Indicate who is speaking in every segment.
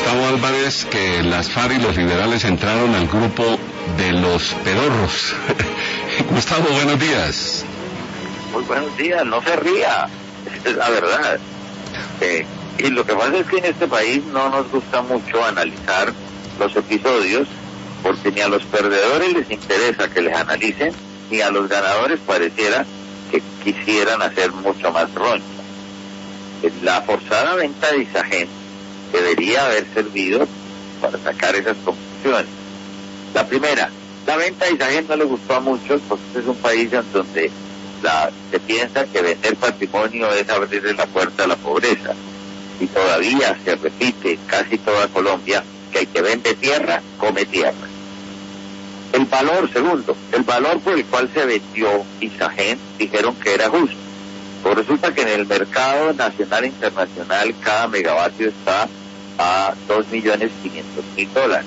Speaker 1: Gustavo Álvarez, que las FARC y los liberales entraron al grupo de los pedorros. Gustavo, buenos días.
Speaker 2: Muy buenos días, no se ría, es la verdad. Y lo que pasa es que en este país no nos gusta mucho analizar los episodios, porque ni a los perdedores les interesa que les analicen, ni a los ganadores pareciera que quisieran hacer mucho más roncha. La forzada venta de Isagen debería haber servido para sacar esas conclusiones. La primera, la venta de Isagen no le gustó a muchos, porque este es un país en donde se piensa que vender patrimonio es abrirle la puerta a la pobreza, y todavía se repite en casi toda Colombia que el que vende tierra, come tierra. El valor, segundo, el valor por el cual se vendió Isagen, dijeron que era justo. Pues resulta que en el mercado nacional e internacional cada megavatio está a $2.500.000.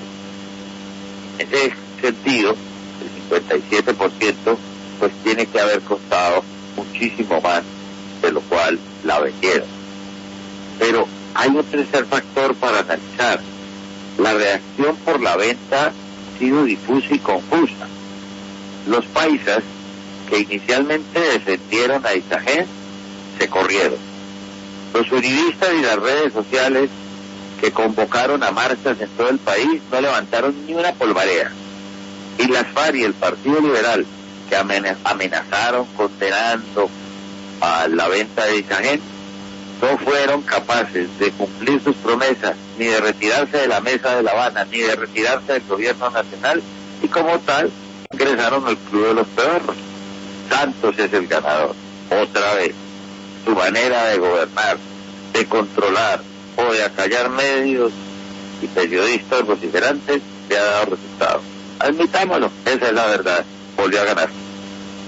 Speaker 2: En ese sentido, el 57% pues tiene que haber costado muchísimo más de lo cual la vendieron. Pero hay un tercer factor para analizar. La reacción por la venta ha sido difusa y confusa. Los paisas que inicialmente defendieron a Isagen se corrieron. Los uribistas y las redes sociales que convocaron a marchas en todo el país no levantaron ni una polvareda. Y las FARC y el Partido Liberal, que amenazaron condenando a la venta de Isagen, no fueron capaces de cumplir sus promesas, ni de retirarse de la mesa de La Habana, ni de retirarse del gobierno nacional, y como tal ingresaron al club de los pedorros. Santos es el ganador, otra vez. Su manera de gobernar, de controlar o de acallar medios y periodistas vociferantes le ha dado resultados. Admitámoslo, esa es la verdad, volvió a ganar.